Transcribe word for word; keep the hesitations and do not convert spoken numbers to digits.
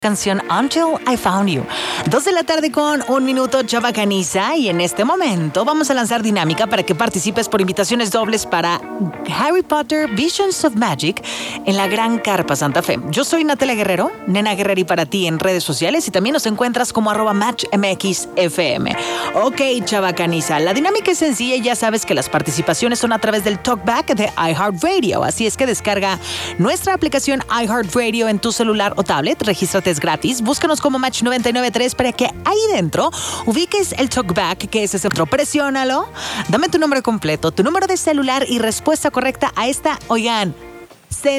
Canción Until I Found You. Dos de la tarde con un minuto, Chavacaniza, y en este momento vamos a lanzar dinámica para que participes por invitaciones dobles para Harry Potter Visions of Magic en la Gran Carpa Santa Fe. Yo soy Natalia Guerrero, Nena Guerreri para ti en redes sociales, y también nos encuentras como arroba matchmxfm. Ok, Chavacaniza, la dinámica es sencilla y ya sabes que las participaciones son a través del Talkback de iHeartRadio, así es que descarga nuestra aplicación iHeartRadio en tu celular o tablet, regístrate, es gratis, búscanos como Match noventa y nueve punto tres para que ahí dentro ubiques el Talkback, que es ese otro. Presiónalo, dame tu nombre completo, tu número de celular y respuesta correcta a esta, oigan,